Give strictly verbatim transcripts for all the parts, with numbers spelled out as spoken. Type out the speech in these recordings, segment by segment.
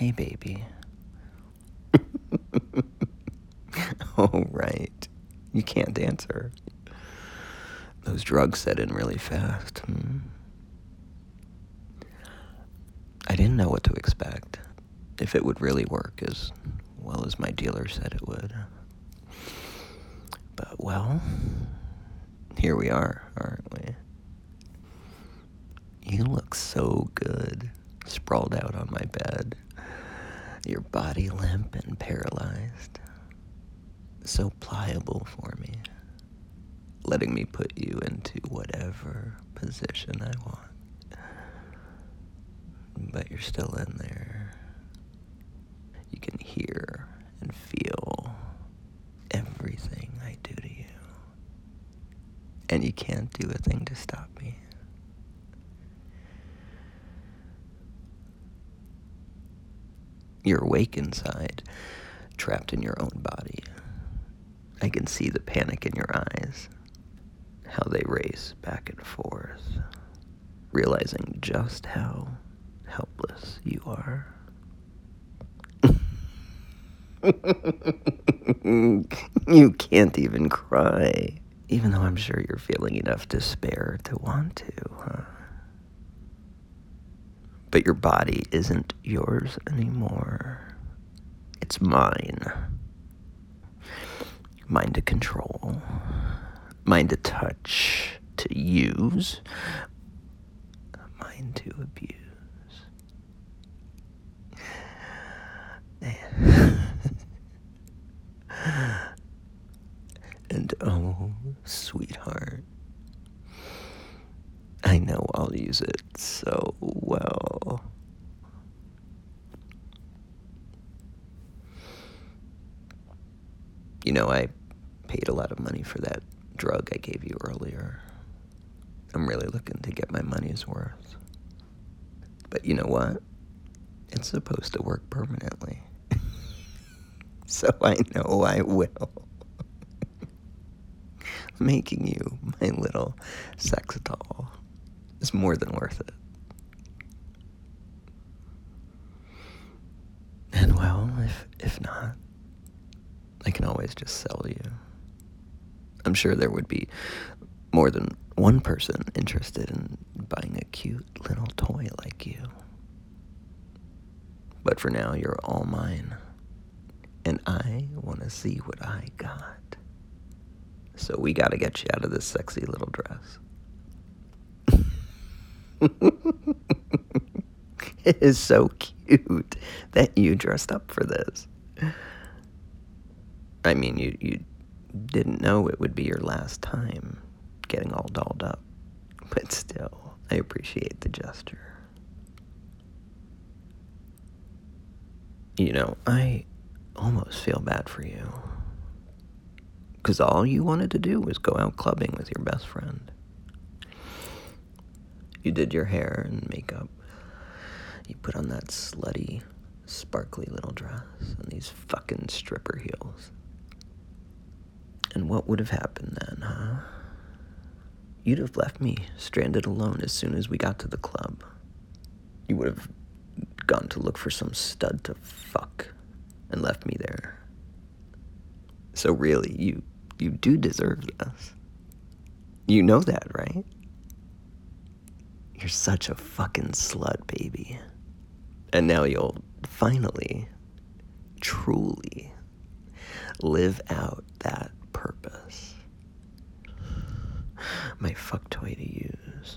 Hey, baby. Oh, right. You can't answer. Those drugs set in really fast. Hmm. I didn't know what to expect. If it would really work as well as my dealer said it would. But, well, here we are, aren't we? You look so good, sprawled out on my bed. Your body limp and paralyzed. So pliable for me. Letting me put you into whatever position I want. But you're still in there. You can hear and feel everything I do to you. And you can't do a thing to stop me. You're awake inside, trapped in your own body. I can see the panic in your eyes, how they race back and forth, realizing just how helpless you are. You can't even cry, even though I'm sure you're feeling enough despair to want to, huh? But your body isn't yours anymore. It's mine. Mine to control. Mine to touch, to use. Mine to abuse. And oh, sweetheart, I know I'll use it so well. You know, I paid a lot of money for that drug I gave you earlier. I'm really looking to get my money's worth. But you know what? It's supposed to work permanently. So I know I will. Making you my little sex doll is more than worth it. And well, if if not, I can always just sell you. I'm sure there would be more than one person interested in buying a cute little toy like you. But for now, you're all mine. And I want to see what I got. So we got to get you out of this sexy little dress. It is so cute that you dressed up for this. I mean, you, you didn't know it would be your last time getting all dolled up. But still, I appreciate the gesture. You know, I almost feel bad for you. Because all you wanted to do was go out clubbing with your best friend. You did your hair and makeup. You put on that slutty, sparkly little dress and these fucking stripper heels. And what would have happened then, huh? You'd have left me stranded alone as soon as we got to the club. You would have gone to look for some stud to fuck and left me there. So really, you you do deserve this. You know that, right? You're such a fucking slut, baby. And now you'll finally, truly live out that purpose. My fuck toy to use.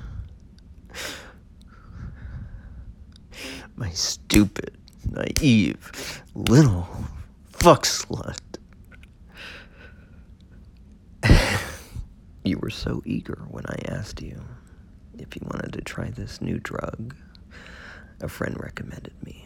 My stupid, naive, little fuck slut. You were so eager when I asked you if you wanted to try this new drug a friend recommended me.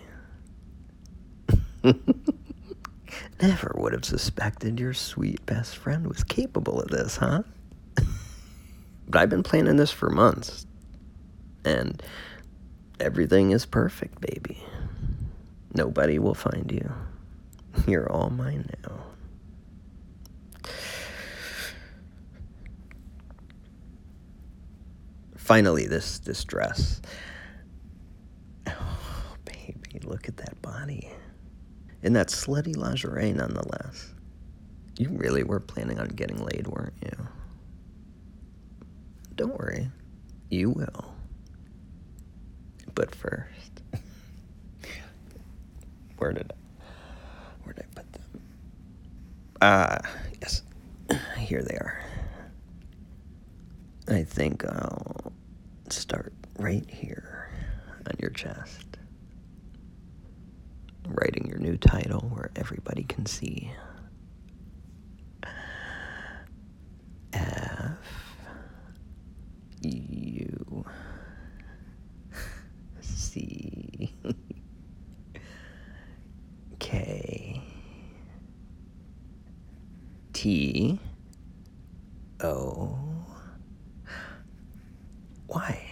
Never would have suspected your sweet best friend was capable of this, huh? But I've been planning this for months. And everything is perfect, baby. Nobody will find you. You're all mine now. Finally, this, this dress. Oh, baby, look at that body. And that slutty lingerie, nonetheless. You really were planning on getting laid, weren't you? Don't worry. You will. But first... Where did I... Where did I put them? Ah, uh, yes. Here they are. I think I'll start right here on your chest. Writing your new title where everybody can see. F U C K T O Y.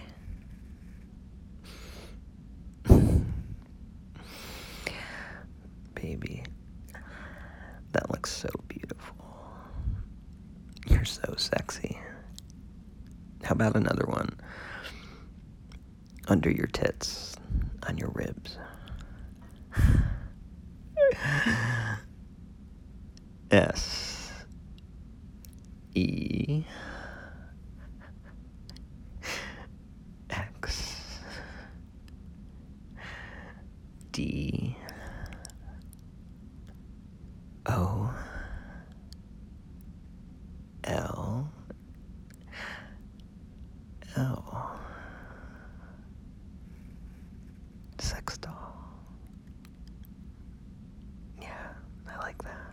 Baby, that looks so beautiful. You're so sexy. How about another one? Under your tits, on your ribs. S E X D O L L. Sex doll. Yeah, I like that.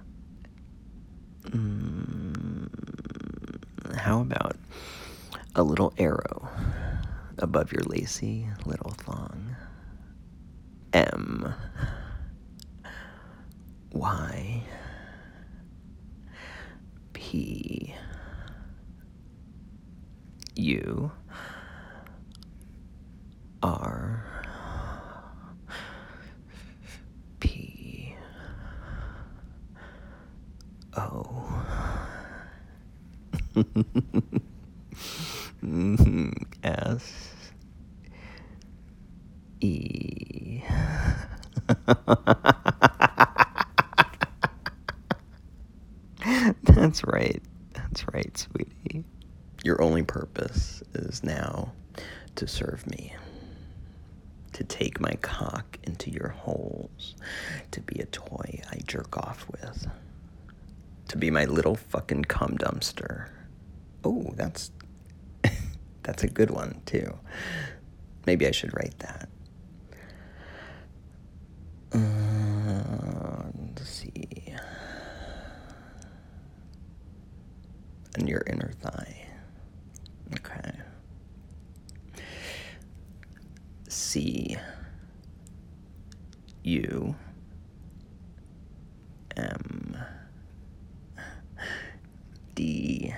Mm, how about a little arrow above your lacy little thong? M Y P U R P O S E. That's right. That's right, sweetie. Your only purpose is now to serve me. To take my cock into your holes. To be a toy I jerk off with. To be my little fucking cum dumpster. Oh, that's... that's a good one, too. Maybe I should write that. Uh, let's see. And your inner thigh. Okay. C U M D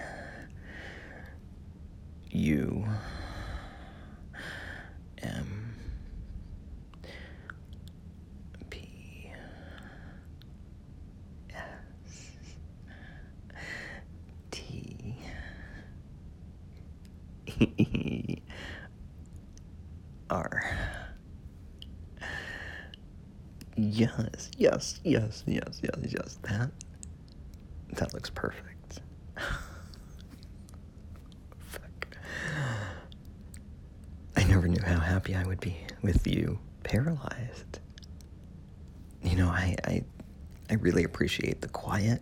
U M P S T E R. Yes, yes, yes, yes, yes, yes. That that looks perfect. Fuck. I never knew how happy I would be with you paralyzed. You know, I I, I really appreciate the quiet.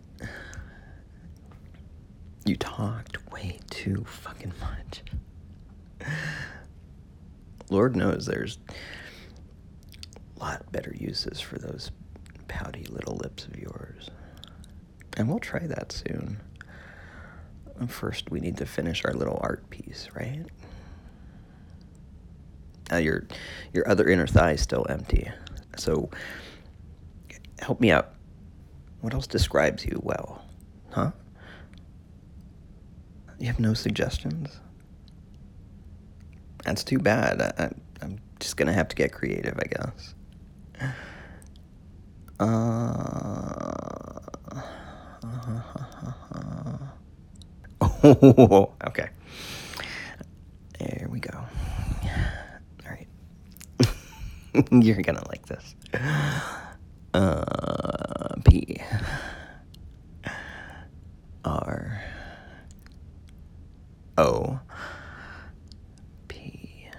You talked way too fucking much. Lord knows there's a lot better uses for those pouty little lips of yours. And we'll try that soon. First, we need to finish our little art piece, right? Uh, your, your other inner thigh is still empty. So, help me out. What else describes you well? Huh? You have no suggestions? That's too bad. I, I, I'm just gonna have to get creative, I guess. Uh, oh, okay. There we go. All right. You're gonna like this. Uh, P. R. O. P.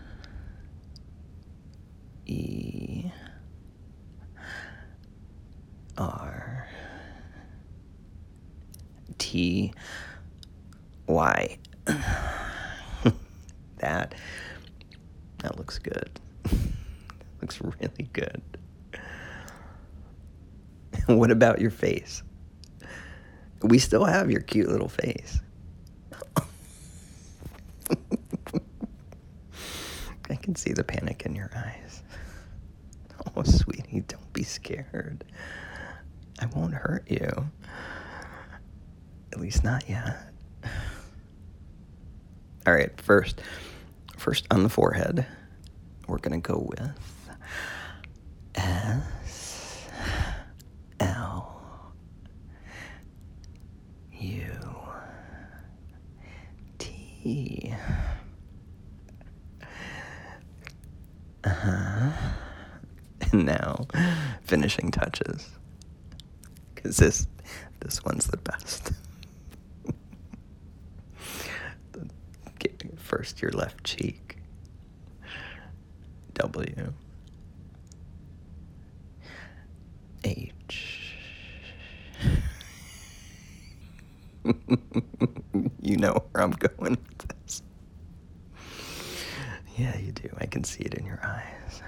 E. R. T. Y. That, that looks good. Looks really good. What about your face? We still have your cute little face. I can see the panic in your eyes. Oh, sweetie, don't be scared. I won't hurt you. At least not yet. All right, first, first on the forehead, we're gonna go with S L U T. Uh-huh. And now, finishing touches. Because this, this one's the best. First, your left cheek. W. H. You know where I'm going with this. Yeah, you do. I can see it in your eyes.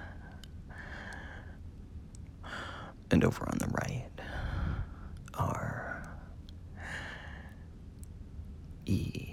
And over on the right, R. E.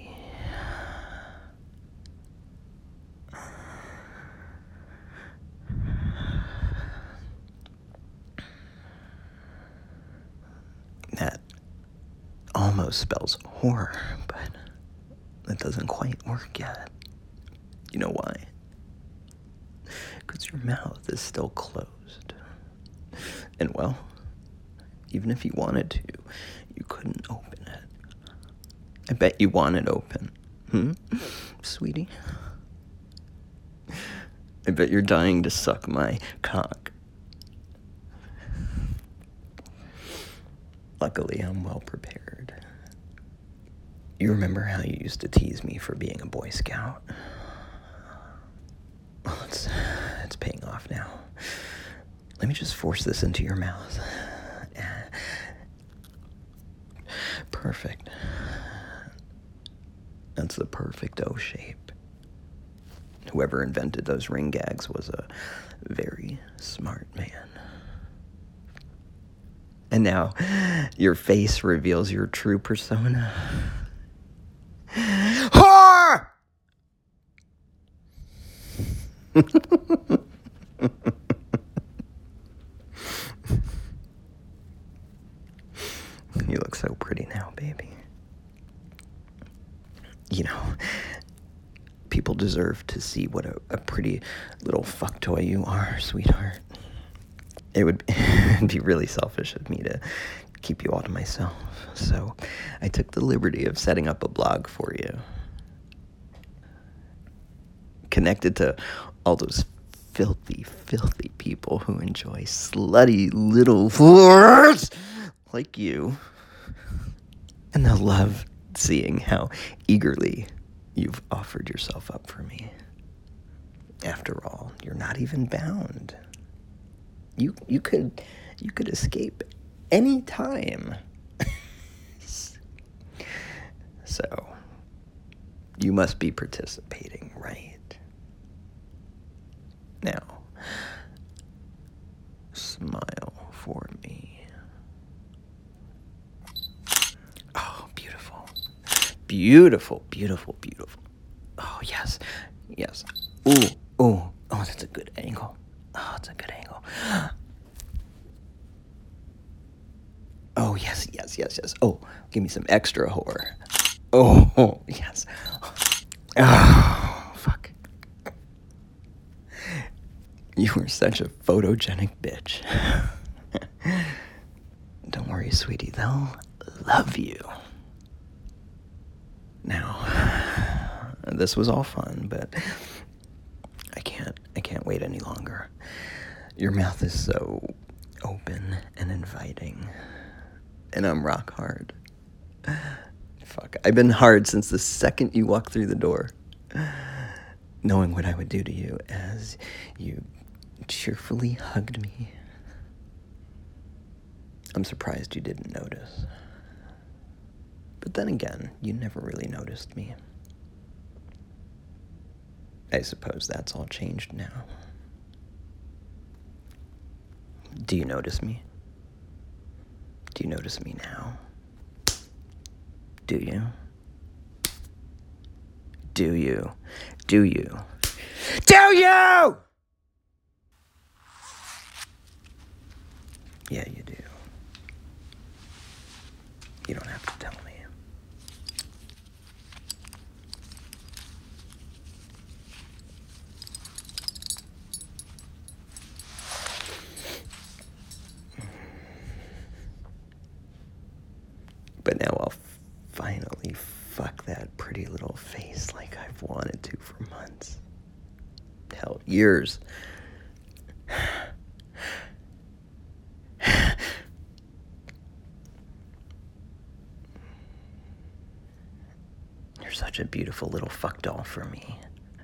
That almost spells horror, but that doesn't quite work yet. You know why? Because your mouth is still closed. And well, even if you wanted to, you couldn't open it. I bet you want it open. Hmm? Sweetie? I bet you're dying to suck my cock. Luckily, I'm well prepared. You remember how you used to tease me for being a Boy Scout? Well, it's, it's paying off now. Let me just force this into your mouth. Perfect. That's the perfect O shape. Whoever invented those ring gags was a very smart man. And now, your face reveals your true persona. Whore! You look so pretty now, baby. You know, people deserve to see what a, a pretty little fuck toy you are, sweetheart. It would be, it'd be really selfish of me to keep you all to myself. So I took the liberty of setting up a blog for you. Connected to all those filthy, filthy people who enjoy slutty little whores like you. And they'll love seeing how eagerly you've offered yourself up for me. After all, you're not even bound. You you could you could escape any time. So, you must be participating, right? Now, smile for me. Oh, beautiful. Beautiful, beautiful, beautiful. Oh, yes, yes. Ooh, ooh. Oh, that's a good angle. Oh, it's a good angle. Oh, yes, yes, yes, yes. Oh, give me some extra horror. Oh, oh yes. Oh, fuck. You were such a photogenic bitch. Don't worry, sweetie. They'll love you. Now, this was all fun, but I can't, I can't wait any longer. Your mouth is so open and inviting. And I'm rock hard. Fuck, I've been hard since the second you walked through the door. Knowing what I would do to you as you cheerfully hugged me. I'm surprised you didn't notice. But then again, you never really noticed me. I suppose that's all changed now. Do you notice me? Do you notice me now? Do you? Do you? Do you? Do you? Yeah, you do. You don't have to tell me. But now I'll finally fuck that pretty little face like I've wanted to for months. Hell, years. You're such a beautiful little fuck doll for me.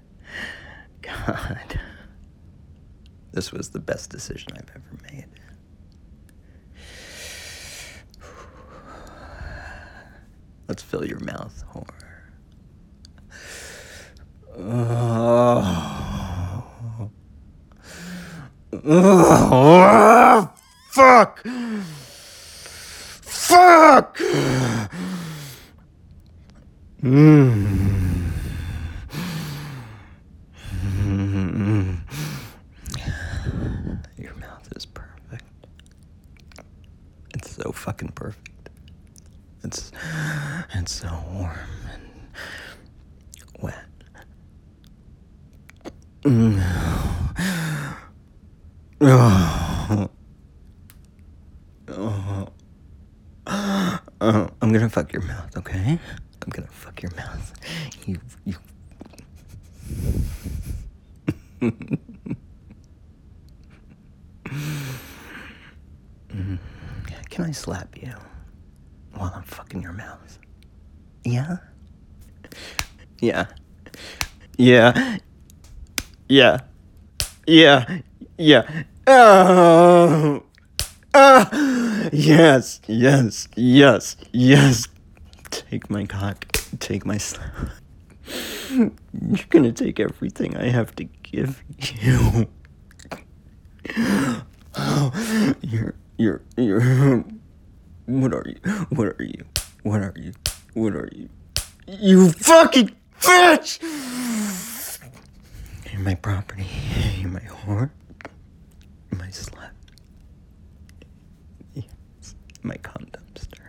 God. This was the best decision I've ever made. Let's fill your mouth, whore. Oh. Oh, fuck! Fuck! Mm. Mm. Your mouth is perfect. It's so fucking perfect. It's, it's so warm and wet. Mm. Oh. Oh. Oh. I'm gonna fuck your mouth, okay? I'm gonna fuck your mouth. You, you. Can I slap you while I'm fucking your mouth? Yeah? Yeah. Yeah. Yeah. Yeah. Yeah. Oh. Ah. Yes. Yes. Yes. Yes. Take my cock. Take my slap. You're gonna take everything I have to give you. Oh, you're, you're, you're, what are you? What are you? What are you? What are you? You fucking bitch! You're my property. You're my whore. You're my slut. Yes, my condom stir.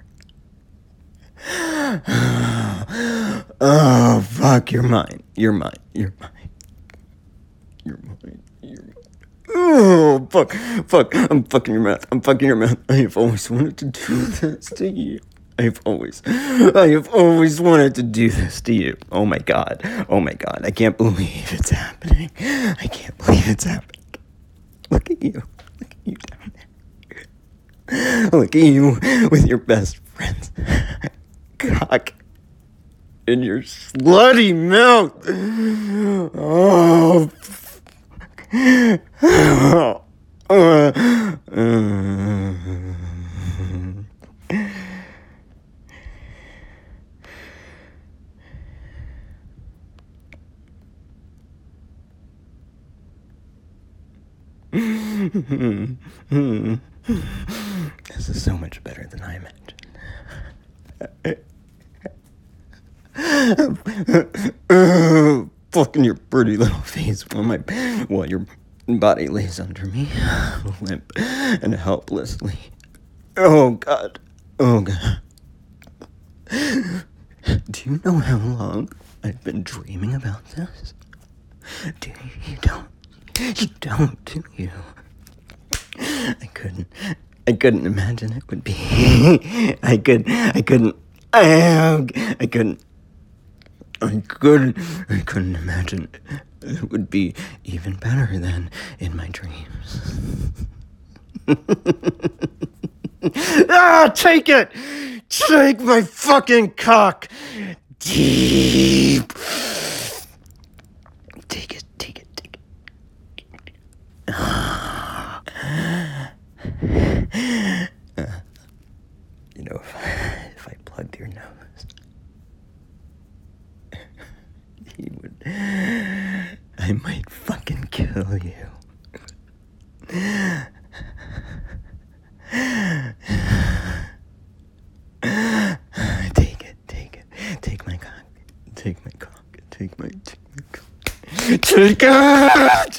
Oh, fuck, you're mine. You're mine. You're mine. You're mine. You're mine. Oh, fuck. Fuck. I'm fucking your mouth. I'm fucking your mouth. I have always wanted to do this to you. I have always, I have always wanted to do this to you. Oh my God. Oh my God. I can't believe it's happening. I can't believe it's happening. Look at you. Look at you down there. Look at you with your best friends. Cock in your slutty mouth. Oh, fuck. Oh. Uh, uh. This is so much better than I imagined. Fucking your pretty little face while my while your body lays under me, limp and helplessly. Oh God. Oh God. Do you know how long I've been dreaming about this? Do you, you don't? You don't, do you? I couldn't, I couldn't imagine it would be. I could, I couldn't, I, I couldn't, I couldn't, I couldn't imagine It would be even better than in my dreams. Ah, take it! Take my fucking cock! Deep! Take it, take it, take it. Ah. Uh, you know, if, if I plugged your nose, you would... I might fucking kill you. Take it, take it. Take my cock. Take my cock. Take my... Take my cock. Take it!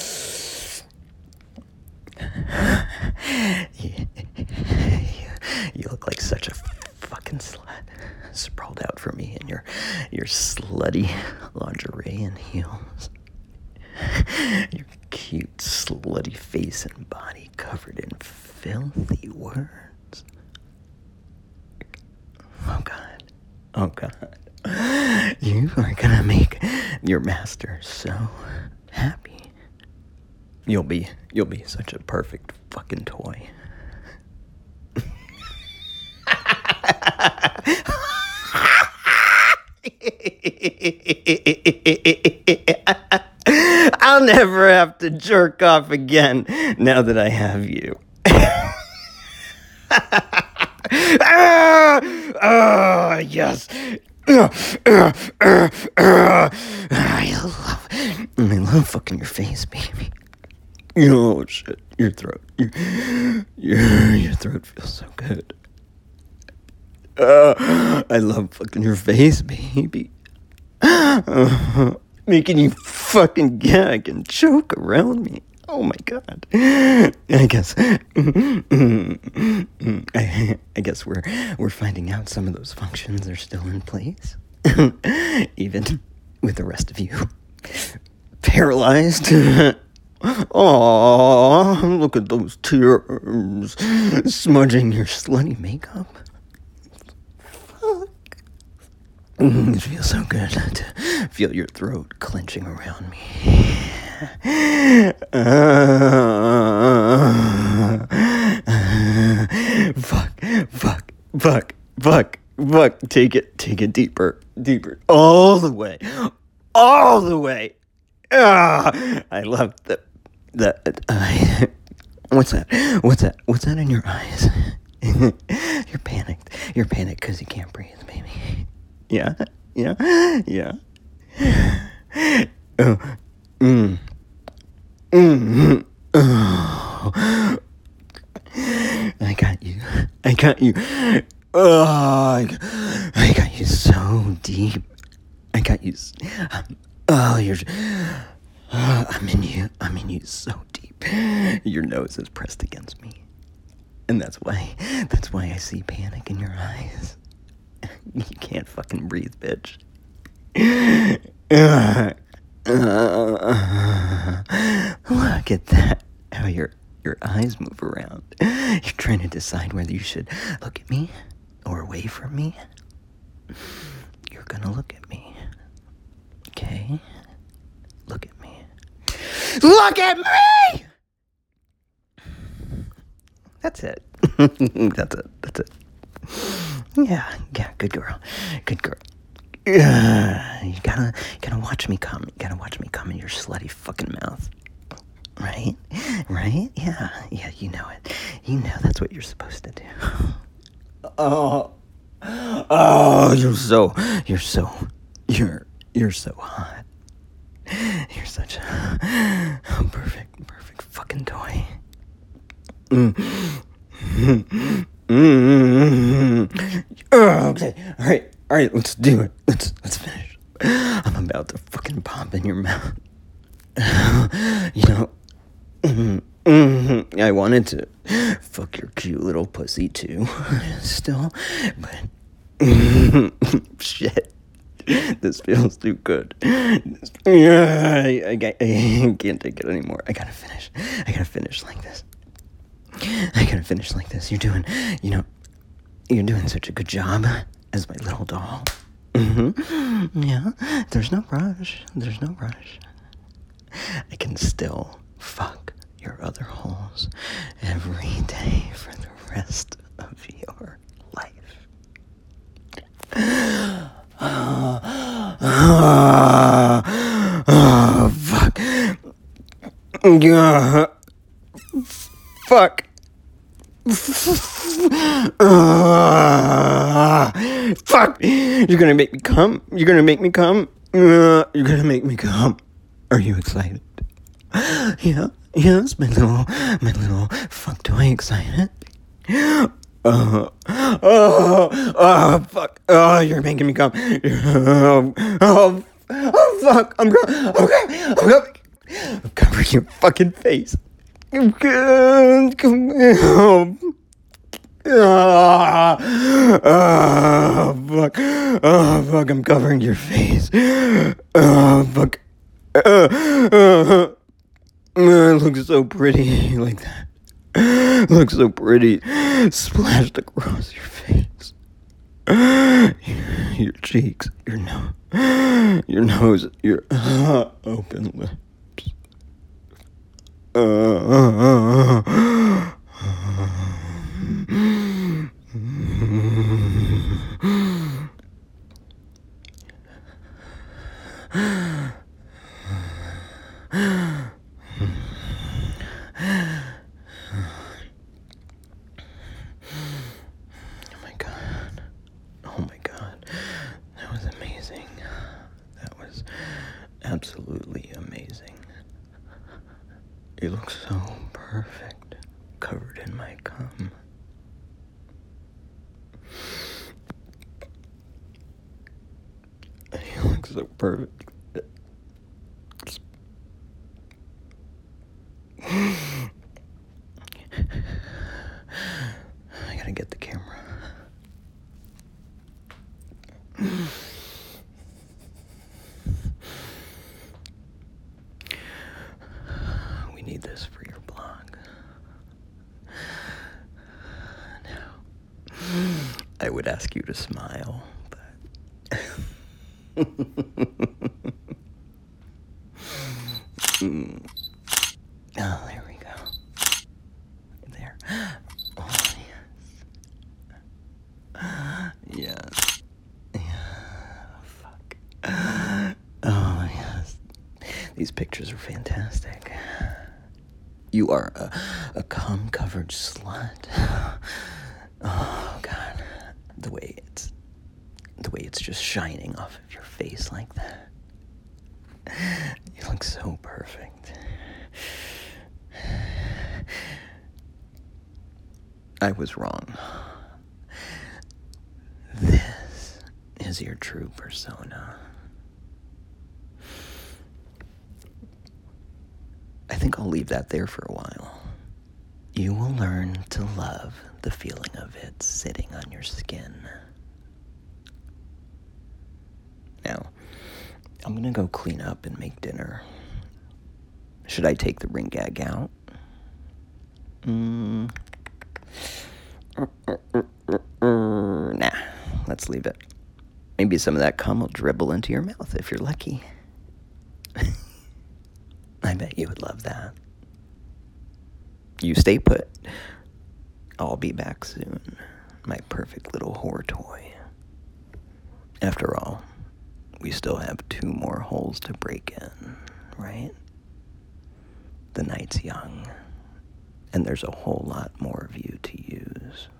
you, you look like such a fucking slut. Sprawled out for me in your, your slutty lingerie and heels. Your cute, slutty face and body covered in filthy words. Oh, God. Oh, God. You are gonna make your master so happy. You'll be, you'll be such a perfect fucking toy. I'll never have to jerk off again now that I have you. ah, ah, yes. Uh, uh, uh, uh. I love, I love fucking your face, baby. Oh shit, your throat, your, your, your throat feels so good. Uh, I love fucking your face, baby. Uh, making you fucking gag and choke around me. Oh my God. I guess. I, I guess we're we're finding out some of those functions are still in place, even with the rest of you paralyzed. Oh, look at those tears smudging your slutty makeup. Mm, it feels so good to feel your throat clenching around me. Uh, fuck, fuck, fuck, fuck, fuck. Take it, take it deeper, deeper, all the way, all the way. Ah, I love the, the, uh, what's that? What's that? What's that in your eyes? You're panicked. You're panicked because you can't breathe, baby. Yeah, yeah, yeah. Oh, mm, mm, oh. I got you. I got you. Oh, I got, I got you so deep. I got you. Oh, you're. Oh, I'm in you. I'm in you so deep. Your nose is pressed against me, and that's why. That's why I see panic in your eyes. You can't fucking breathe, bitch. Uh, uh, look at that. How your your eyes move around. You're trying to decide whether you should look at me or away from me. You're gonna look at me. Okay? Look at me. Look at me! That's it. That's it. That's it. Yeah, yeah, good girl, good girl. Uh, you gotta, you gotta watch me come. You gotta watch me come in your slutty fucking mouth. Right, right? Yeah, yeah. You know it. You know that's what you're supposed to do. Oh, oh, you're so, you're so, you're, you're so hot. You're such a, a perfect, perfect fucking toy. Mm. Mm-hmm. Oh, okay, all right, all right. Let's do it. Let's let's finish. I'm about to fucking pop in your mouth. You know, mm-hmm, I wanted to fuck your cute little pussy too, still, but shit, this feels too good. This, yeah, I, I, I can't take it anymore. I gotta finish. I gotta finish like this. I gotta finish like this. You're doing, you know, you're doing such a good job as my little doll. Mm-hmm. Yeah, there's no rush. There's no rush. I can still fuck your other holes every day for the rest of your life. Oh, oh, oh, fuck. Uh, fuck. Uh, fuck. You're gonna make me come. You're gonna make me come. Uh, you're gonna make me come. Are you excited? Yeah, yes, my little, my little fuck toy excited. Oh, oh, oh, fuck. Oh, you're making me come. Oh, oh, oh fuck. I'm going. I'm going. I'm going. I'm covering your fucking face. I'm good. Come on. Oh, oh, fuck. Oh, fuck. I'm covering your face. Oh, fuck. Uh, uh, uh, it looks so pretty like that. It looks so pretty splashed across your face. Your cheeks, your nose, your nose, your uh, open lips. Uh, uh, uh, uh. Oh my god, that was amazing. That was absolutely amazing. You look so perfect, covered in my cum. You look so perfect. I gotta get the camera. We need this for your blog. Now, I would ask you to smile, but... mm. Oh, there we go. There. Oh, yes. Yes. Yeah. Fuck. Oh, yes. These pictures are fantastic. You are a, a cum-covered slut. Oh, God. The way it's... The way it's just shining off of your face like that. You look so perfect. I was wrong. This is your true persona. I think I'll leave that there for a while. You will learn to love the feeling of it sitting on your skin. Now, I'm gonna go clean up and make dinner. Should I take the ring gag out? Mm. Nah, let's leave it. Maybe some of that cum will dribble into your mouth if you're lucky. I bet you would love that. You stay put. I'll be back soon. My perfect little whore toy. After all, we still have two more holes to break in, right? The night's young, and there's a whole lot more of you to use.